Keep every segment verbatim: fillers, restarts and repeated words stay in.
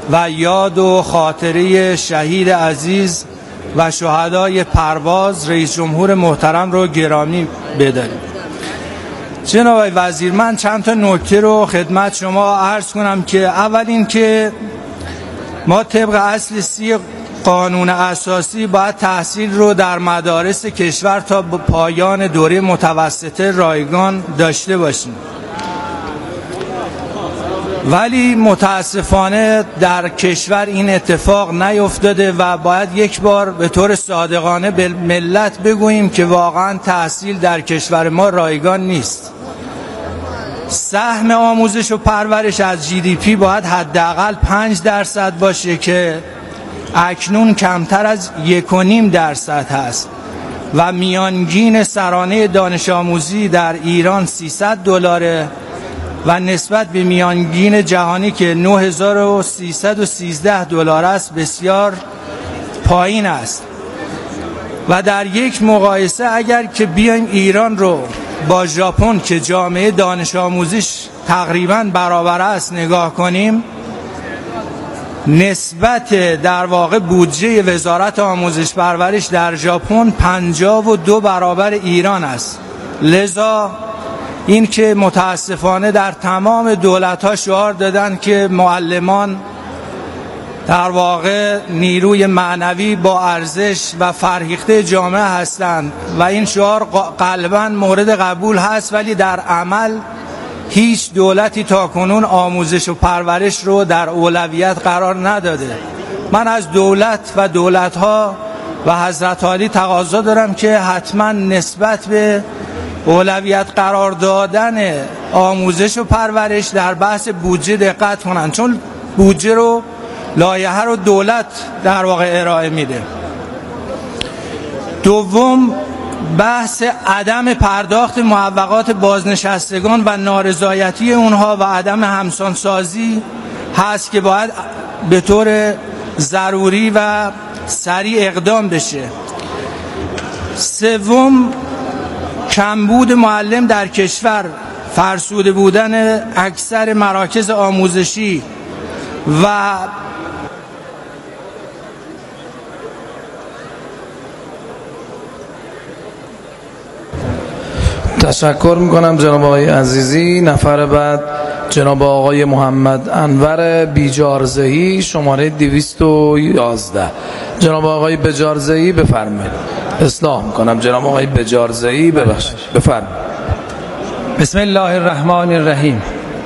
و یاد و خاطره شهید عزیز و شهدای پرواز رئیس جمهور محترم رو گرامی بداریم. جناب وزیر، من چند تا نکته رو خدمت شما عرض کنم که اول این که ما طبق اصل سی قانون اساسی باید تحصیل رو در مدارس کشور تا پایان دوره متوسطه رایگان داشته باشیم، ولی متاسفانه در کشور این اتفاق نیفتاده و باید یک بار به طور صادقانه به ملت بگوییم که واقعا تحصیل در کشور ما رایگان نیست. سهم آموزش و پرورش از جی دی پی باید حداقل پنج درصد باشه که اکنون کمتر از یک و نیم درصد هست و میانگین سرانه دانش آموزی در ایران سیصد دلاره و نسبت به میانگین جهانی که نه هزار و سیصد و سیزده دلار است بسیار پایین است. و در یک مقایسه اگر که بیایم ایران رو با ژاپن که جامعه دانش آموزیش تقریباً برابر است نگاه کنیم، نسبت در واقع بودجه وزارت آموزش پرورش در ژاپن پنجاه و دو برابر ایران است. لذا این که متاسفانه در تمام دولت‌ها شعار دادن که معلمان در واقع نیروی معنوی با ارزش و فرهیخته جامعه هستند و این شعار قلباً مورد قبول هست، ولی در عمل هیچ دولتی تاکنون آموزش و پرورش رو در اولویت قرار نداده. من از دولت و دولت‌ها و حضرت عالی تقاضا دارم که حتما نسبت به اولویت قرار دادن آموزش و پرورش در بحث بودجه دقت کنن، چون بودجه رو لایحه رو دولت در واقع ارائه میده. دوم، بحث عدم پرداخت معوقات بازنشستگان و نارضایتی اونها و عدم همسانسازی هست که باید به طور ضروری و سریع اقدام بشه. سوم، کمبود معلم در کشور، فرسوده بودن اکثر مراکز آموزشی و تشکر میکنم جناب آقای عزیزی. نفر بعد جناب آقای محمد انور بیجارزهی، شماره دویست و یازده. جناب آقای بیجارزهی بفرمایید. اصلاح میکنم جناب آقای بیجارزهی، ببخشید بفرمایید. بسم الله الرحمن الرحیم.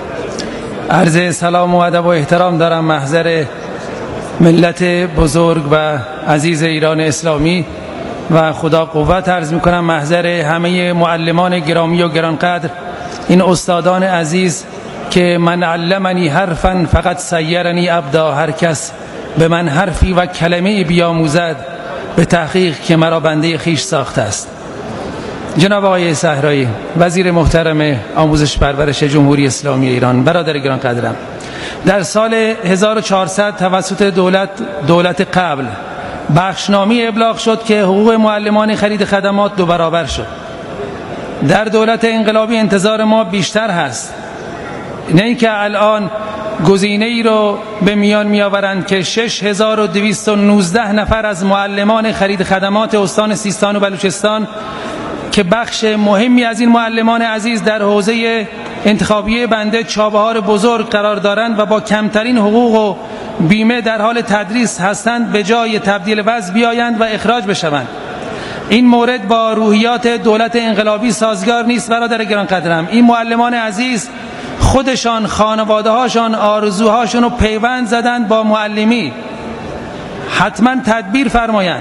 عرض سلام و ادب و احترام دارم محضر ملت بزرگ و عزیز ایران اسلامی و خدا قوت عرض میکنم محضر همه معلمان گرامی و گرانقدر، این استادان عزیز که من علمنی حرفا فقط سیرنی ابدا، هر کس به من حرفی و کلمه بیاموزد به تحقیق که مرا بنده خیش ساخته است. جناب آقای صحرایی، وزیر محترم آموزش پرورش جمهوری اسلامی ایران، برادر گرانقدرم، در سال هزار و چهارصد توسط دولت دولت قبل بخشنامه ابلاغ شد که حقوق معلمان خرید خدمات دو برابر شد. در دولت انقلابی انتظار ما بیشتر هست، نه اینکه الان گزینه ای رو به میان می آورند که شش هزار و دویست و نوزده نفر از معلمان خرید خدمات استان سیستان و بلوچستان که بخش مهمی از این معلمان عزیز در حوزه انتخابی بنده چابهار بزرگ قرار دارند و با کمترین حقوق و بیمه در حال تدریس هستند، به جای تبدیل وضع بیایند و اخراج بشوند. این مورد با روحیات دولت انقلابی سازگار نیست. برادر گرانقدرم، این معلمان عزیز خودشان، خانواده هاشان، آرزوهاشون رو پیوند زدند با معلمی. حتما تدبیر فرمایند.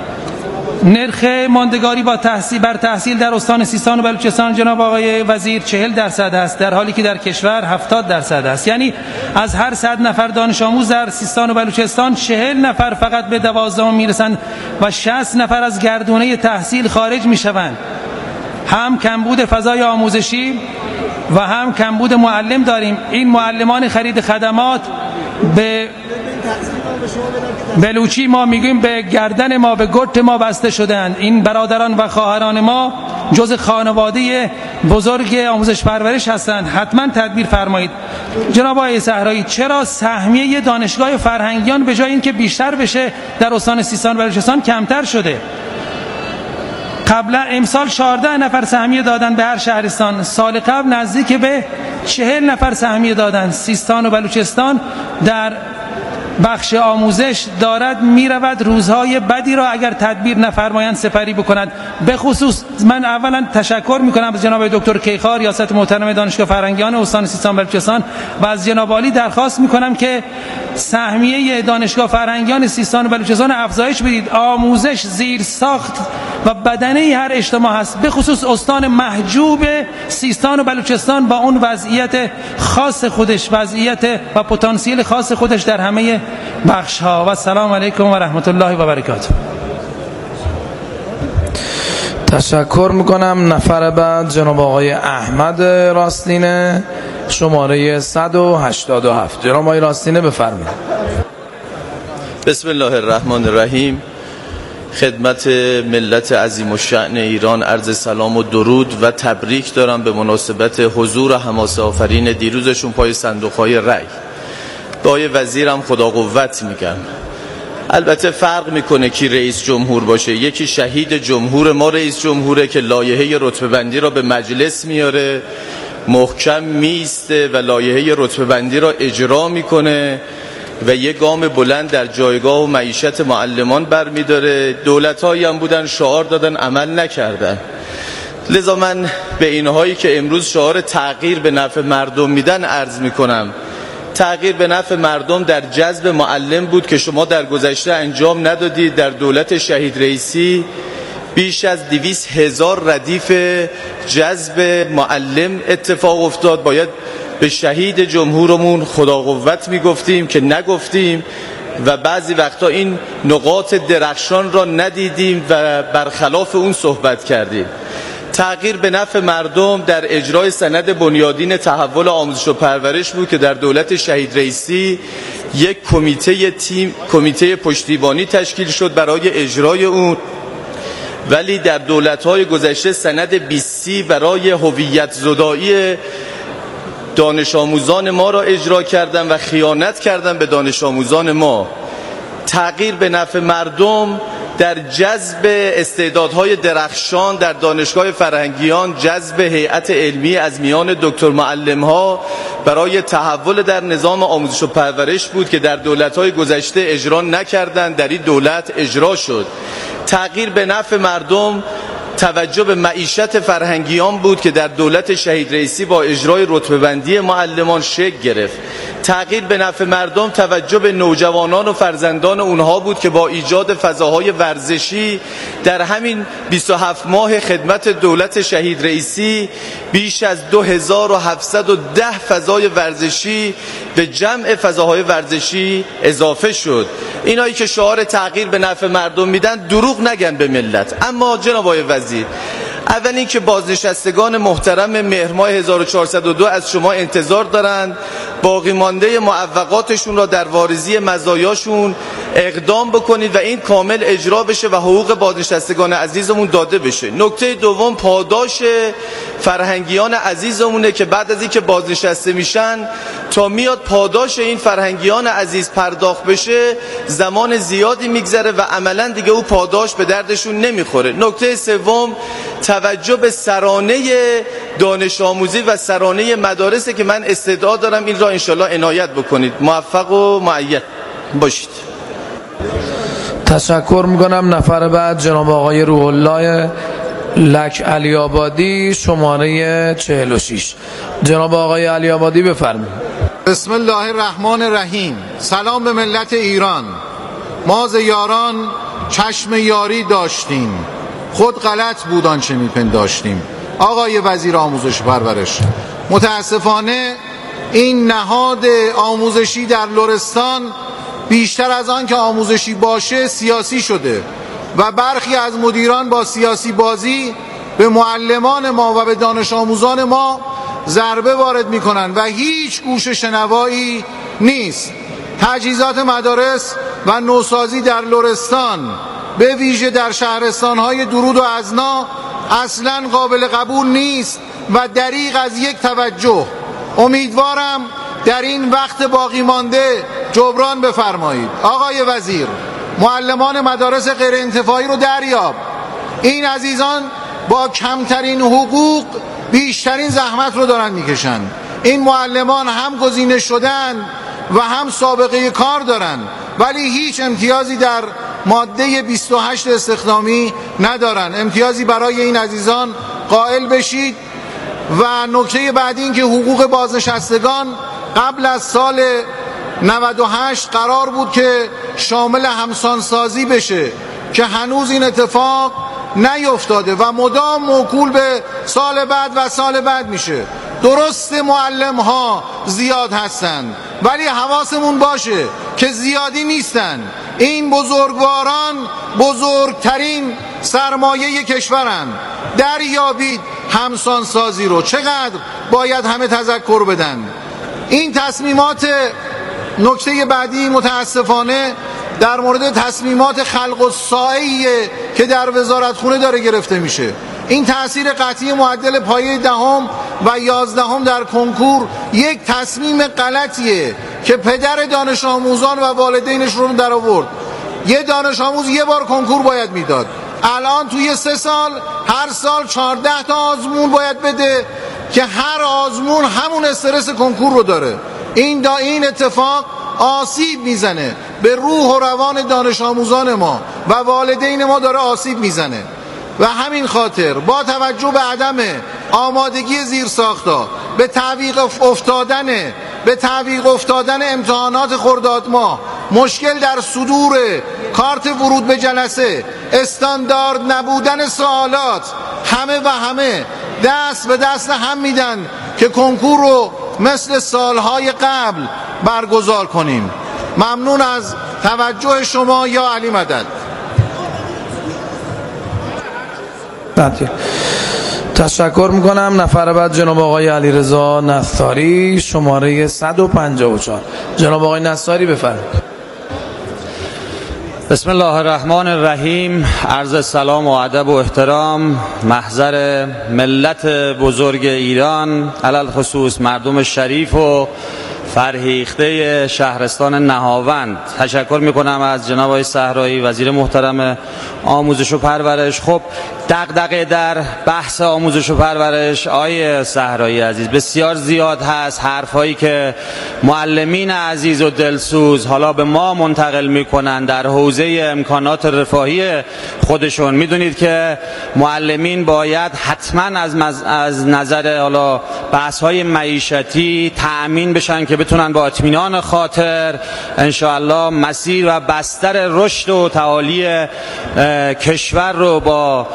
نرخ ماندگاری با تحصیل بر تحصیل در استان سیستان و بلوچستان جناب آقای وزیر چهل درصد است، در حالی که در کشور هفتاد درصد است. یعنی از هر صد نفر دانش آموز در سیستان و بلوچستان چهل نفر فقط به دوازدهم میرسند و شصت نفر از گردونه تحصیل خارج میشوند. هم کمبود فضای آموزشی و هم کمبود معلم داریم. این معلمان خرید خدمات به بلوچی ما میگیم به گردن ما، به گرت ما بسته شدند. این برادران و خواهران ما جز خانواده بزرگ آموزش پرورش هستند. حتما تدبیر فرمایید. جناب آقای صحرایی، چرا سهمیه دانشگاه فرهنگیان به جای اینکه بیشتر بشه در استان سیستان و بلوچستان کمتر شده؟ قبلا امسال چهارده نفر سهمیه دادن به هر شهرستان، سال قبل نزدیک به چهل نفر سهمیه دادن. سیستان و بلوچستان در بخش آموزش دارد میرود روزهای بدی را اگر تدبیر نفرمایند سپری بکند. به خصوص من اولا تشکر میکنم از جناب دکتر کیخان، ریاست محترم دانشگاه فرهنگیان استان سیستان و بلوچستان، و از جناب عالی درخواست میکنم که سهمیه دانشگاه فرهنگیان سیستان و بلوچستان افزایش بدید. آموزش زیر ساخت و بدنه هر اجتماع هست، به خصوص استان محجوب سیستان و بلوچستان با اون وضعیت خاص خودش، وضعیت و پتانسیل خاص خودش در همه بخش ها. و السلام علیکم و رحمت الله و برکاته. تشکر میکنم. نفر بعد جناب آقای احمد راستینه، شماره صد و هشتاد و هفت. جناب آقای راستینه بفرمایید. بسم الله الرحمن الرحیم. خدمت ملت عظیم الشأن ایران عرض سلام و درود و تبریک دارم به مناسبت حضور حماسه آفرین دیروزشون پای صندوق‌های رأی. به آقای وزیرم خدا قوت میگم. البته فرق میکنه کی رئیس جمهور باشه. یکی شهید جمهور ما رئیس جمهوره که لایحه رتبه بندی را به مجلس میاره، محکم میسته و لایحه رتبه بندی را اجرا میکنه و یک گام بلند در جایگاه و معیشت معلمان برمیداره. دولت‌هایی هم بودن شعار دادن عمل نکردن. لذا من به اینهایی که امروز شعار تغییر به نفع مردم میدن عرض میکنم، تغییر به نفع مردم در جذب معلم بود که شما در گذشته انجام ندادید. در دولت شهید رئیسی بیش از دویست هزار ردیف جذب معلم اتفاق افتاد. باید به شهید جمهورمون خدا قوت میگفتیم که نگفتیم و بعضی وقتا این نقاط درخشان را ندیدیم و برخلاف اون صحبت کردیم. تغییر به نفع مردم در اجرای سند بنیادین تحول آموزش و پرورش بود که در دولت شهید رئیسی یک کمیته تیم کمیته پشتیبانی تشکیل شد برای اجرای اون، ولی در دولت‌های گذشته سند بیست سی برای هویت زدایی دانش آموزان ما را اجرا کردن و خیانت کردن به دانش آموزان ما. تغییر به نفع مردم در جذب استعدادهای درخشان در دانشگاه فرهنگیان، جذب هیئت علمی از میان دکتر معلم‌ها برای تحول در نظام آموزش و پرورش بود که در دولت‌های گذشته اجرا نکردند، در این دولت اجرا شد. تغییر به نفع مردم توجه به معیشت فرهنگیان بود که در دولت شهید رئیسی با اجرای رتبه بندی معلمان شکل گرفت. تغییر به نفع مردم توجه به نوجوانان و فرزندان اونها بود که با ایجاد فضاهای ورزشی در همین بیست و هفت ماه خدمت دولت شهید رئیسی بیش از دو هزار و هفتصد و ده فضای ورزشی به جمع فضاهای ورزشی اضافه شد. اینایی که شعار تغییر به نفع مردم میدن دروغ نگن به ملت. اما جناب آقای وزیر، اول این که بازنشستگان محترم مهر ماه هزار و چهارصد و دو از شما انتظار دارند باقی مانده معوقاتشون را در واریزی مزایاشون اقدام بکنید و این کامل اجرا بشه و حقوق بازنشستگان عزیزمون داده بشه. نکته دوم، پاداش فرهنگیان عزیزمونه که بعد از اینکه بازنشسته میشن تا میاد پاداش این فرهنگیان عزیز پرداخت بشه زمان زیادی میگذره و عملا دیگه او پاداش به دردشون نمیخوره. نکته سوم، توجه به سرانه دانش آموزی و سرانه مدارسه که من استدعا دارم این را انشالله عنایت بکنید. موفق و مؤید باشید. تشکر میکنم. نفر بعد جناب آقای روح الله لک علی آبادی، شماره چهل و شش. جناب آقای علی آبادی بفرمایید. بسم الله الرحمن الرحیم. سلام به ملت ایران. ما ز یاران چشم یاری داشتیم، خود غلط بود آنچه میپنداشتیم. آقای وزیر آموزش و پرورش، متاسفانه این نهاد آموزشی در لرستان بیشتر از آن که آموزشی باشه سیاسی شده و برخی از مدیران با سیاسی بازی به معلمان ما و به دانش آموزان ما ضربه وارد میکنن و هیچ گوش شنوایی نیست. تجهیزات مدارس و نوسازی در لرستان به ویژه در شهرستان‌های درود و ازنا اصلاً قابل قبول نیست و دریغ از یک توجه. امیدوارم در این وقت باقی مانده جبران بفرمایید. آقای وزیر، معلمان مدارس غیر انتفاعی رو دریاب. این عزیزان با کمترین حقوق بیشترین زحمت رو دارن میکشن. این معلمان هم گزینه شدن و هم سابقه کار دارن، ولی هیچ امتیازی در ماده بیست و هشت استخدامی ندارن. امتیازی برای این عزیزان قائل بشید. و نکته بعدی این که حقوق بازنشستگان قبل از سال نود و هشت قرار بود که شامل همسانسازی بشه که هنوز این اتفاق نیفتاده و مدام موکول به سال بعد و سال بعد میشه. درست معلم ها زیاد هستند، ولی حواسمون باشه که زیادی نیستن. این بزرگواران بزرگترین سرمایه کشورند. دریابید همسانسازی رو. چقدر باید همه تذکر بدن. این تصمیمات، نکته بعدی متاسفانه در مورد تصمیمات خلق الساعیه که در وزارتخونه داره گرفته میشه. این تأثیر قطعی معدل پایه دهم و یازدهم در کنکور یک تصمیم غلطیه که پدر دانش آموزان و والدینش رو در آورد. یه دانش آموز یه بار کنکور باید میداد، الان توی سه سال هر سال چهارده تا آزمون باید بده که هر آزمون همون استرس کنکور رو داره. این دا این اتفاق آسیب میزنه به روح و روان دانش آموزان ما و والدین ما، داره آسیب میزنه. و همین خاطر با توجه به عدم آمادگی زیرساخت‌ها، به تعویق افتادن به تعویق افتادن امتحانات خرداد ماه، مشکل در صدور کارت ورود به جلسه، استاندارد نبودن سوالات، همه و همه دست به دست هم میدن که کنکور رو مثل سالهای قبل برگزار کنیم. ممنون از توجه شما. یا علی مدد. تشکر میکنم. نفر بعد جناب آقای علیرضا نصاری، شماره صد و پنجاه و چهار. جناب آقای نصاری بفرمایید. بسم الله الرحمن الرحیم. عرض سلام و ادب و احترام محضر ملت بزرگ ایران، علل خصوص مردم شریف و فرهیخته شهرستان نهاوند. تشکر میکنم از جناب آقای صحرایی، وزیر محترم آموزش و پرورش. خب دغدغه در بحث آموزش و پرورش آقای صحرایی عزیز بسیار زیاد هست. حرفایی که معلمین عزیز و دلسوز حالا به ما منتقل میکنن در حوزه امکانات رفاهی خودشون. میدونید که معلمین باید حتما از, مز... از نظر حالا بحث‌های معیشتی تأمین بشن که بتونن با اطمینان خاطر انشاءالله مسیر و بستر رشد و تعالی کشور رو با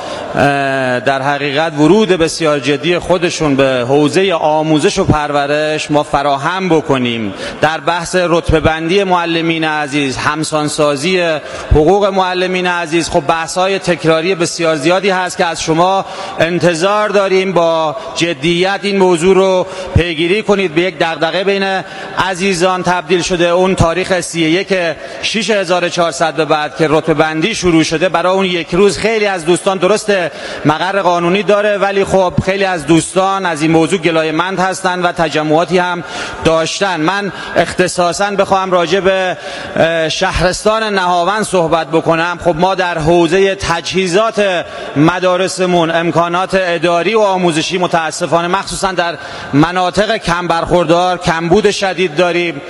در حقیقت ورود بسیار جدی خودشون به حوزه آموزش و پرورش ما فراهم بکنیم. در بحث رتبه بندی معلمین عزیز، همسانسازی حقوق معلمین عزیز، خب بحث‌های تکراری بسیار زیادی هست که از شما انتظار داریم با جدیت این موضوع رو پیگیری کنید. به یک دغدغه بین عزیزان تبدیل شده. اون تاریخ سی و یک شش هزار و چهارصد به بعد که رتبه بندی شروع شده، برای اون یک روز خیلی از دوستان درسته مقر قانونی داره، ولی خب خیلی از دوستان از این موضوع گلایه‌مند هستن و تجمعاتی هم داشتن. من اختصاصا بخوام راجع به شهرستان نهاوند صحبت بکنم. خب ما در حوزه تجهیزات مدارسمون، امکانات اداری و آموزشی متاسفانه مخصوصا در مناطق کم برخوردار کمبود شدید داریم.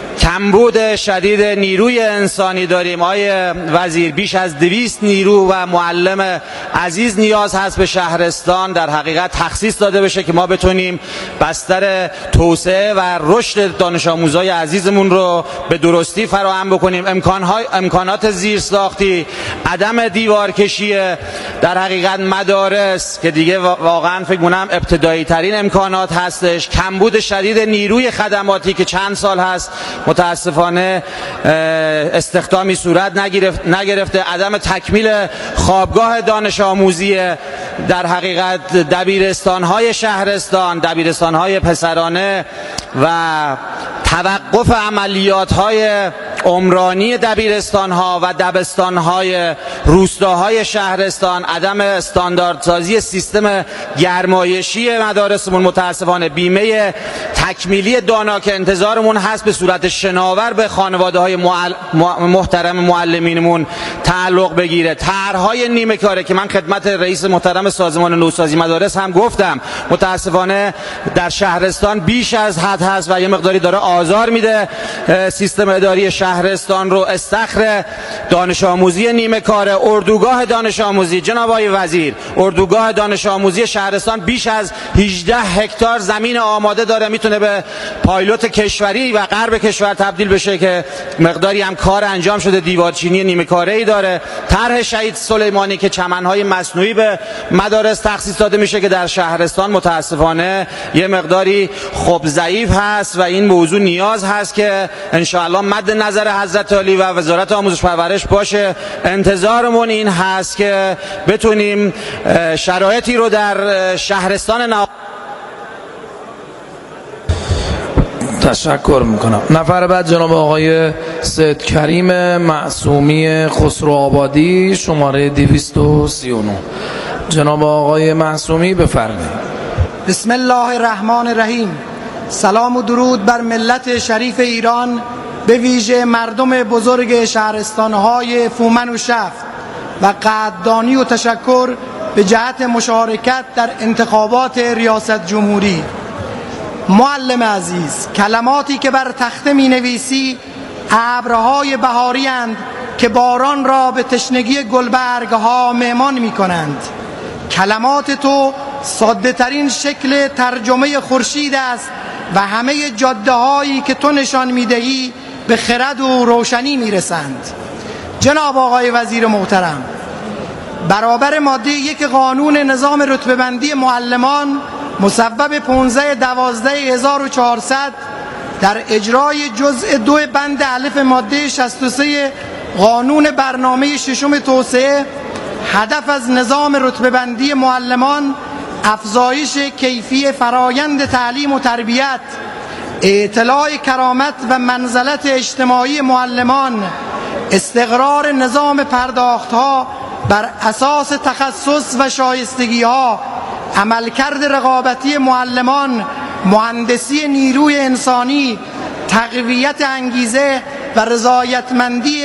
کمبود شدید نیروی انسانی داریم. آقای وزیر بیش از دویست نیرو و معلم عزیز نیاز هست به شهرستان در حقیقت تخصیص داده بشه که ما بتونیم بستر توسعه و رشد دانش آموزای عزیزمون رو به درستی فراهم بکنیم. امکانهای امکانات زیرساختی، عدم دیوارکشی در حقیقت مدارس که دیگه واقعا فکر کنم ابتدایی ترین امکانات هستش. کمبود شدید نیروی خدماتی که چند سال هست متاسفانه استخدامی صورت نگرفته. عدم تکمیل خوابگاه دانش آموزی در حقیقت دبیرستان‌های شهرستان، دبیرستان‌های پسرانه و توقف عملیات های عمرانی دبیرستان ها و دبستان های روستاهای شهرستان، عدم استانداردسازی سیستم گرمایشی مدارسمون، متاسفانه بیمه تکمیلی دانا که انتظارمون هست به صورت شناور به خانواده های معل... محترم معلمینمون تعلق بگیره، طرحهای نیمه کاره که من خدمت رئیس محترم سازمان نوسازی مدارس هم گفتم متاسفانه در شهرستان بیش از حد هست و یه مقداری داره آزار میده سیستم اداری شهرستان رو. استخر دانش آموزی نیمه کاره، اردوگاه دانش آموزی، جناب آقای وزیر، اردوگاه دانش آموزی شهرستان بیش از هجده هکتار زمین آماده داره، میتونه به پایلوت کشوری و غرب کشور تبدیل بشه که مقداری هم کار انجام شده، دیوارچینی نیمه کاره ای داره. طرح شهید سلیمانی که چمنهای مصنوعی به مدارس تخصیص داده میشه که در شهرستان متاسفانه یه مقداری خب ضعیف هست و این موضوع نیاز هست که انشاءالله مد نظر حضرت عالی و وزارت آموزش پرورش باشه. انتظارمون این هست که بتونیم شرایطی رو در شهرستان نو... تشکر میکنم. نفر بعد جناب آقای سید کریم معصومی خسرو آبادی، شماره دویست و سی و نه. جناب آقای معصومی بفرمایید. بسم الله الرحمن الرحیم. سلام و درود بر ملت شریف ایران، به ویژه مردم بزرگ شهرستانهای فومن و شفت و قدردانی و تشکر به جهت مشارکت در انتخابات ریاست جمهوری. معلم عزیز، کلماتی که بر تخته می نویسی ابرهای بهاری اند که باران را به تشنگی گلبرگ ها مهمان می کنند. کلمات تو ساده ترین شکل ترجمه خورشید است و همه جاده هایی که تو نشان می دهی به خرد و روشنی می رسند. جناب آقای وزیر محترم، برابر ماده یک قانون نظام رتبه بندی معلمان مصوب پانزده دوازده هزار و چهارصد در اجرای جزء دو بند الف ماده شصت و سه قانون برنامه ششم توسعه، هدف از نظام رتبه بندی معلمان افزایش کیفی فرایند تعلیم و تربیت، اطلاع کرامت و منزلت اجتماعی معلمان، استقرار نظام پرداختها بر اساس تخصص و شایستگی ها، عملکرد رقابتی معلمان، مهندسی نیروی انسانی، تقویت انگیزه و رضایتمندی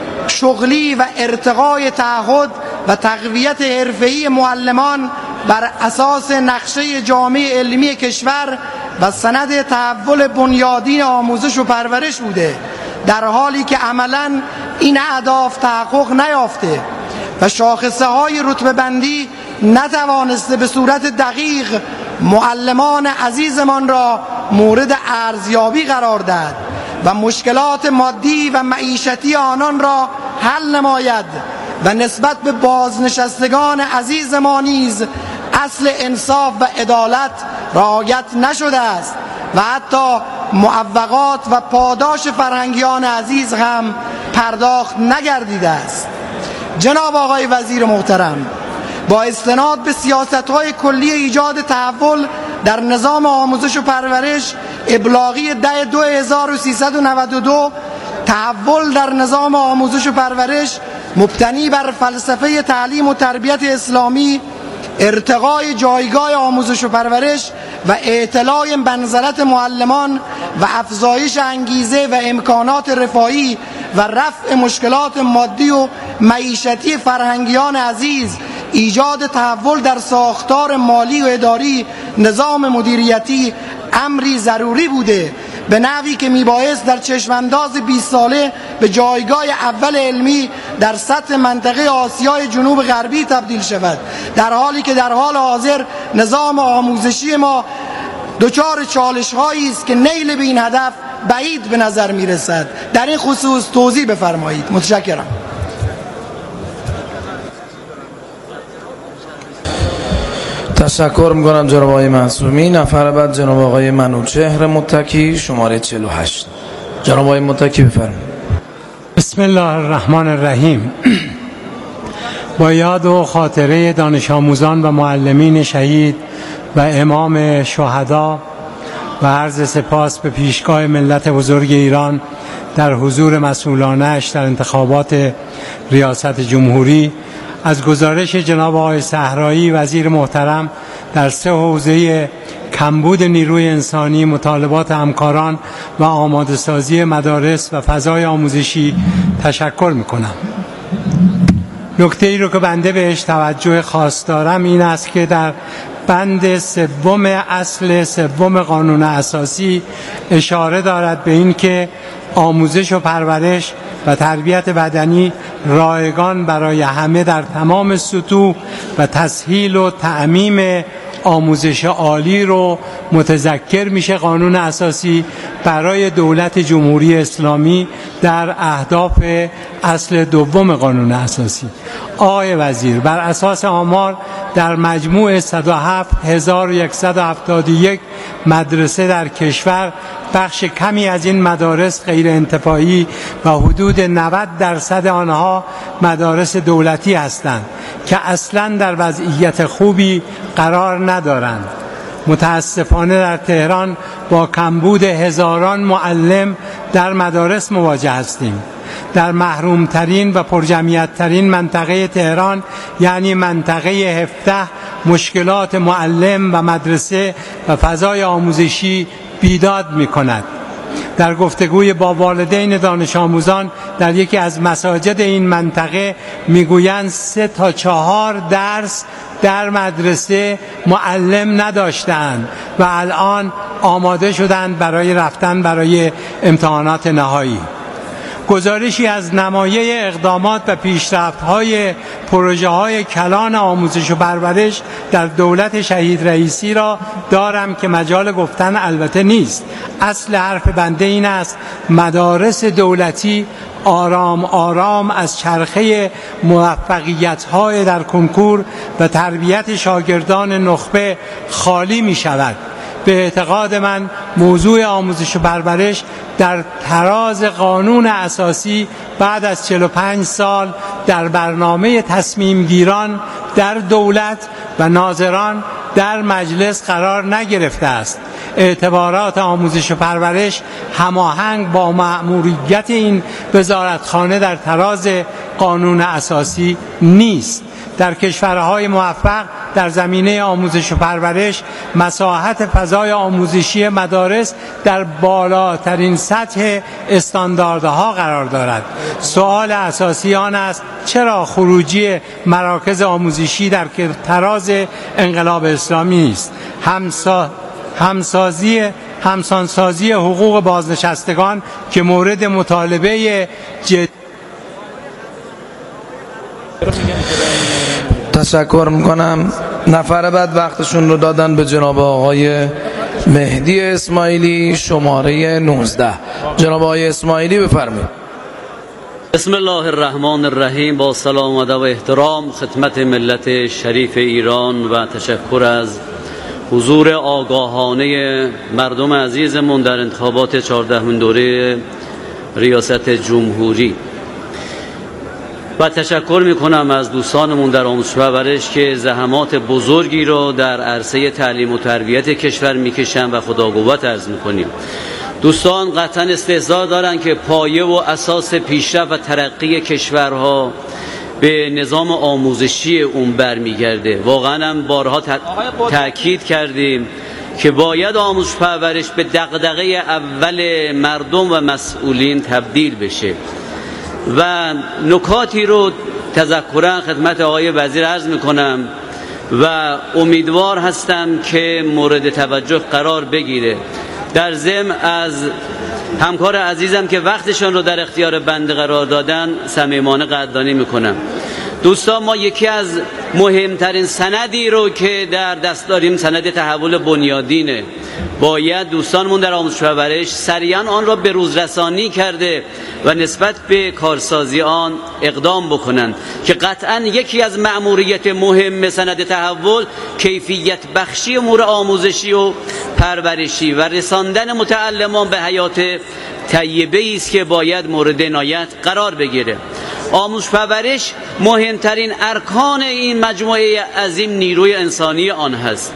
شغلی و ارتقای تعهد و تقویت حرفه‌ای معلمان بر اساس نقشه جامعه علمی کشور و سند تحول بنیادین آموزش و پرورش بوده، در حالی که عملاً این اهداف تحقق نیافته و شاخصه های رتبه بندی نتوانسته به صورت دقیق معلمان عزیزمان را مورد ارزیابی قرار دهد و مشکلات مادی و معیشتی آنان را حل نماید و نسبت به بازنشستگان عزیز ما نیز اصل انصاف و عدالت رعایت نشده است و حتی معوقات و پاداش فرهنگیان عزیز هم پرداخت نگردیده است. جناب آقای وزیر محترم، با استناد به سیاست‌های کلی ایجاد تحول در نظام آموزش و پرورش ابلاغی ده دو هزار و سیصد و نود و دو، تحول در نظام آموزش و پرورش مبتنی بر فلسفه تعلیم و تربیت اسلامی، ارتقای جایگاه آموزش و پرورش و اعتلاء منزلت معلمان و افزایش انگیزه و امکانات رفاهی و رفع مشکلات مادی و معیشتی فرهنگیان عزیز، ایجاد تحول در ساختار مالی و اداری نظام مدیریتی امری ضروری بوده، به نحوی که میبایست در چشمانداز بیست ساله به جایگاه اول علمی در سطح منطقه آسیای جنوب غربی تبدیل شود، در حالی که در حال حاضر نظام آموزشی ما دچار چالش هایی است که نیل به این هدف بعید به نظر میرسد. در این خصوص توضیح بفرمایید. متشکرم. تشکر میکنم جناب آقای معصومی. نفر بعد جناب آقای منوچهر متکی، شماره چهل و هشت. جناب آقای متکی بفرمایید. بسم الله الرحمن الرحیم. با یاد و خاطره دانش آموزان و معلمین شهید و امام شهدا و عرض سپاس به پیشگاه ملت بزرگ ایران در حضور مسئولانش در انتخابات ریاست جمهوری از گزارش جناب آقای صحرایی وزیر محترم در سه حوزه کمبود نیروی انسانی، مطالبات همکاران و آماده سازی مدارس و فضای آموزشی تشکر میکنم. نکته ای رو که بنده بهش توجه خاص دارم این است که در بند سوم اصل سوم قانون اساسی اشاره دارد به این که آموزش و پرورش و تربیت بدنی رایگان برای همه در تمام سطوح و تسهیل و تعمیم آموزش عالی رو متذکر میشه قانون اساسی برای دولت جمهوری اسلامی در اهداف اصل دوم قانون اساسی. آقای وزیر، بر اساس آمار در مجموع صد و هفت هزار و صد و هفتاد و یک مدرسه در کشور بخش کمی از این مدارس غیر انتفاعی و حدود نود درصد آنها مدارس دولتی هستند که اصلاً در وضعیت خوبی قرار ندارند. متاسفانه در تهران با کمبود هزاران معلم در مدارس مواجه هستیم. در محرومترین و پرجمعیت‌ترین منطقه تهران یعنی منطقه هفده مشکلات معلم و مدرسه و فضای آموزشی بیداد می کند. در گفتگوی با والدین دانش آموزان در یکی از مساجد این منطقه میگویند سه تا چهار درس در مدرسه معلم نداشتند و الان آماده شدند برای رفتن برای امتحانات نهایی. گزارشی از نمایه اقدامات و پیشرفت‌های پروژه‌های کلان آموزش و پرورش در دولت شهید رئیسی را دارم که مجال گفتن البته نیست. اصل حرف بنده این است مدارس دولتی آرام آرام از چرخه موفقیت‌های در کنکور و تربیت شاگردان نخبه خالی می شود. به اعتقاد من موضوع آموزش و پرورش در تراز قانون اساسی بعد از چهل و پنج سال در برنامه تصمیم گیران در دولت و ناظران در مجلس قرار نگرفته است. اعتبارات آموزش و پرورش هماهنگ با مأموریت این وزارتخانه در تراز قانون اساسی نیست. در کشورهای موفق در زمینه آموزش و پرورش مساحت فضای آموزشی مدارس در بالاترین سطح استانداردها قرار دارد. سوال اساسی آن است چرا خروجی مراکز آموزشی در تراز انقلاب اسلامی نیست؟ همسا همسازی همسانسازی حقوق بازنشستگان که مورد مطالبه جدی تشکر میکنم. نفر بعد وقتشون رو دادن به جناب آقای مهدی اسماعیلی شماره نوزده. جناب آقای اسماعیلی بفرمایید. بسم الله الرحمن الرحیم. با سلام و ادب و احترام خدمت ملت شریف ایران و تشکر از حضور آگاهانه مردم عزیزمون در انتخابات چهاردهمین دوره ریاست جمهوری و تشکر میکنم از دوستانمون در آموزش و پرورش که زحمات بزرگی رو در عرصه تعلیم و تربیت کشور میکشن و خداقوت عرض میکنیم. دوستان قطعا استحضار دارن که پایه و اساس پیشرفت و ترقی کشورها به نظام آموزشی اون برمیگرده. واقعا هم بارها تأکید کردیم که باید آموزش پرورش به دغدغه اول مردم و مسئولین تبدیل بشه و نکاتی رو تذکرا خدمت آقای وزیر عرض میکنم و امیدوار هستم که مورد توجه قرار بگیره. در ضمن از همکار عزیزم که وقتشان رو در اختیار بنده قرار دادن صمیمانه قدردانی میکنم. دوستان ما یکی از مهمترین سندی رو که در دست داریم سند تحول بنیادینه. باید دوستانمون در آموزش و پرورش سریعا آن را به روز رسانی کرده و نسبت به کارسازی آن اقدام بکنند که قطعا یکی از مأموریت مهم سند تحول کیفیت بخشی امور آموزشی و پرورشی و رساندن متعلمان به حیات طیبه است که باید مورد عنایت قرار بگیره. آموزش پرورش مهمترین ارکان این مجموعه عظیم نیروی انسانی آن هست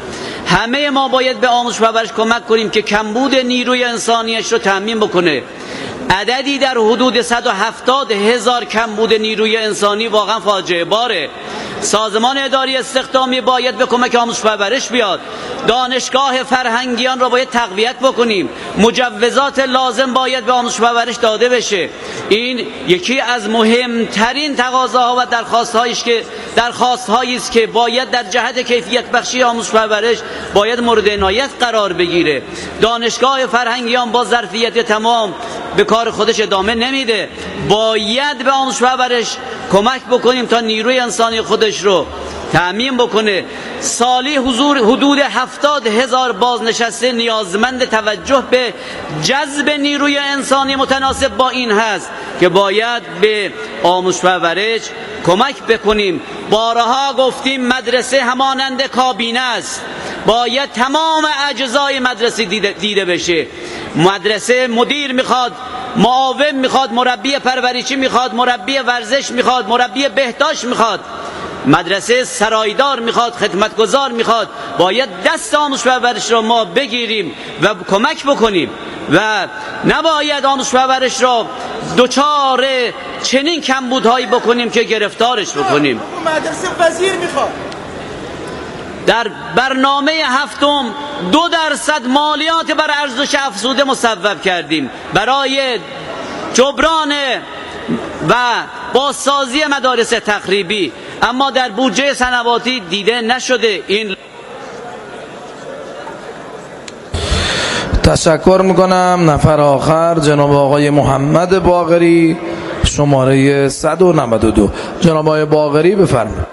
همه ما باید به آموزش و پرورش کمک کنیم که کمبود نیروی انسانیش رو تامین بکنه. عددی در حدود صد و هفتاد هزار کمبود نیروی انسانی واقعا فاجعه باره. سازمان اداری استخدامی باید به کمک آموزش و پرورش بیاد. دانشگاه فرهنگیان را باید تقویت بکنیم. مجوزات لازم باید به آموزش و پرورش داده بشه. این یکی از مهمترین تقاضاها و درخواست‌هایی است که درخواست‌هایی است که باید در جهت کیفیت بخشی آموزش و پرورش باید مورد عنایت قرار بگیره. دانشگاه فرهنگیان با ظرفیت تمام به کار خودش ادامه نمیده. باید به آموزش و پرورش کمک بکنیم تا نیروی انسانی خودش رو تأمین بکنه. سالی حضور حدود هفتاد هزار بازنشسته نیازمند توجه به جذب نیروی انسانی متناسب با این هست که باید به آموزش و پرورش کمک بکنیم. بارها گفتیم مدرسه همانند کابینه است. باید تمام اجزای مدرسه دیده, دیده بشه. مدرسه مدیر میخواد، معاون میخواد، مربی پرورشی میخواد، مربی ورزش میخواد، مربی بهداشت میخواد، مدرسه سرایدار میخواد، خدمتگزار میخواد. باید دست آموزش و پرورش رو ما بگیریم و کمک بکنیم و نباید آموزش و پرورش رو دوچار چنین کمبودهایی بکنیم که گرفتارش بکنیم. مدرسه وزیر میخواد. در برنامه هفتم دو درصد مالیات بر ارزش افزوده مصوب کردیم برای جبران و بازسازی مدارس تخریبی، اما در بودجه سنواتی دیده نشده. این تشکر میکنم. نفر آخر جناب آقای محمد باقری، شماره صد و نود و دو. جناب آقای باقری بفرمایید.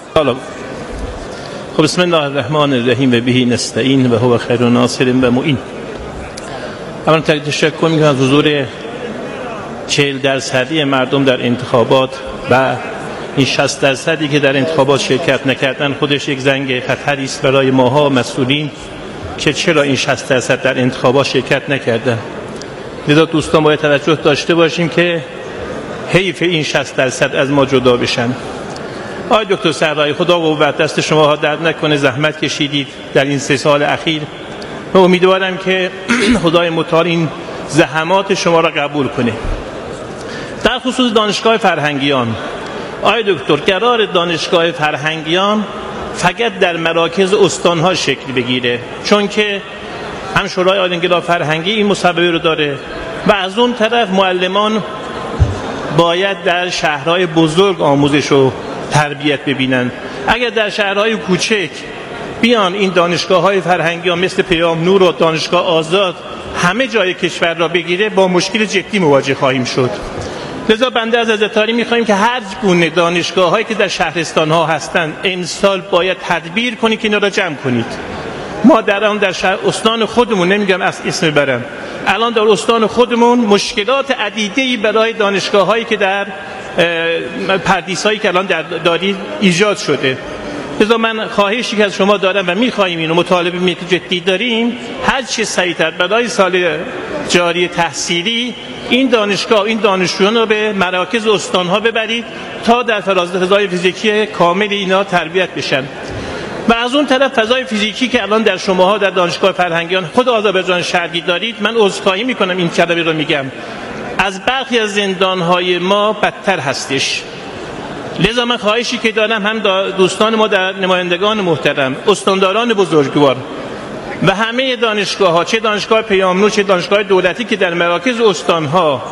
خب بسم الله الرحمن الرحیم و به نستعین و هو خیر ناصر و معین. اولا تشکر میکنم از حضور چهل درصدی مردم در انتخابات و این شصت درصدی که در انتخابات شرکت نکردن خودش یک زنگ خطری است برای ماها مسئولین که چرا این شصت درصد در انتخابات شرکت نکردن. لذا دوستان باید توجه داشته باشیم که حیف این شصت درصد از ما جدا بشن. آقای دکتر صحرایی، خدا قوت دست شما ها درد نکنه، زحمت کشیدید در این سه سال اخیر و امیدوارم که خدای متعال این زحمات شما را قبول کنه. در خصوص دانشگاه فرهنگیان، آقای دکتر، قرار دانشگاه فرهنگیان فقط در مراکز استانها شکل بگیره، چون که هم شورای عالی انقلاب فرهنگی این مصوبه رو داره و از اون طرف معلمان باید در شهرهای بزرگ آموزش و تربیت ببینن. اگر در شهرهای کوچک بیان این دانشگاه های فرهنگی ها مثل پیام نور و دانشگاه آزاد همه جای کشور را بگیره، با مشکل جدی مواجه خواهیم شد. لذا بنده از حضرت عالی می‌خوایم که هر گونه دانشگاه هایی که در شهرستان ها هستند امسال باید تدبیر کنید که اینا را جمع کنید. ما در آن در شهر استان خودمون، نمیگم از اسم برم، الان در استان خودمون مشکلات عدیده‌ای برای دانشگاه هایی که در پردیس هایی که الان در دارید ایجاد شده. لذا من خواهشی که از شما دارم و میخواییم اینو مطالبه می که جدی داریم، هر چه سریعتر برای سال جاری تحصیلی این دانشگاه این دانشجویان رو به مراکز استانها ببرید تا در فضای فیزیکی کامل اینا تربیت بشن. و از اون طرف فضای فیزیکی که الان در شماها در دانشگاه فرهنگیان خود آذربایجان شرقی دارید، من عذرخواهی میکنم این کلمه رو میگم، از برخی از زندانهای ما بدتر هستش. لذا من خواهشی که دارم هم دوستان ما در نمایندگان محترم، استانداران بزرگوار و همه دانشگاه ها، چه دانشگاه پیامنور چه دانشگاه دولتی که در مراکز استانها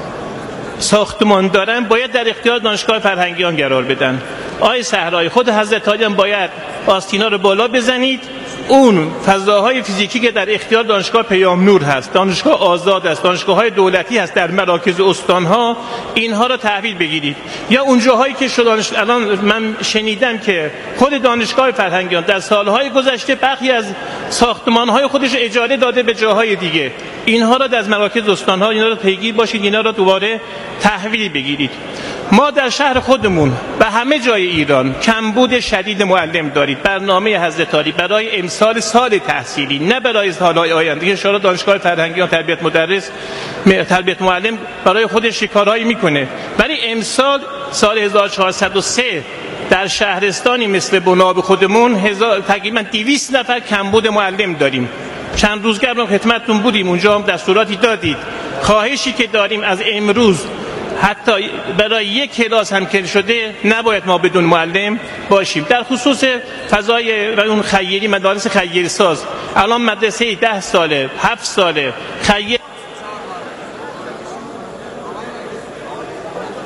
ساختمان دارن، باید در اختیار دانشگاه فرهنگیان قرار بدن. آقای صحرایی، خود حضرت عالی هم باید آستینا رو بالا بزنید، اون فضاهای فیزیکی که در اختیار دانشگاه پیام نور هست، دانشگاه آزاد است، دانشگاه های دولتی هست در مراکز استانها، اینها رو تحویل بگیرید. یا اون جاهایی که شدانش... الان من شنیدم که خود دانشگاه فرهنگیان در سالهای گذشته برخی از ساختمانهای خودش اجاره داده به جاهای دیگه، اینها رو از مراکز استانها اینا رو پیگیر باشید، اینا رو دوباره تحویل بگیرید. ما در شهر خودمون و همه جای ایران کمبود شدید معلم دارید. برنامه حضرت عالی برای امسال سال تحصیلی، نه برای سالهای آینده، که انشاءالله دانشگاه فرهنگیان تربیت مدرس تربیت معلم برای خودش کارهایی میکنه، ولی امسال سال هزار و چهارصد و سه در شهرستانی مثل بناب خودمون هزار تقریبا دویست نفر کمبود معلم داریم. چند روزگار ما خدمتتون بودیم، اونجا هم دستوراتی دادید. خواهشی که داریم از امروز حتی برای یک کلاس هم که شده نباید ما بدون معلم باشیم. در خصوص فضای و اون خیری، مدارس خیری ساز، الان مدرسه ده ساله هفت ساله خیر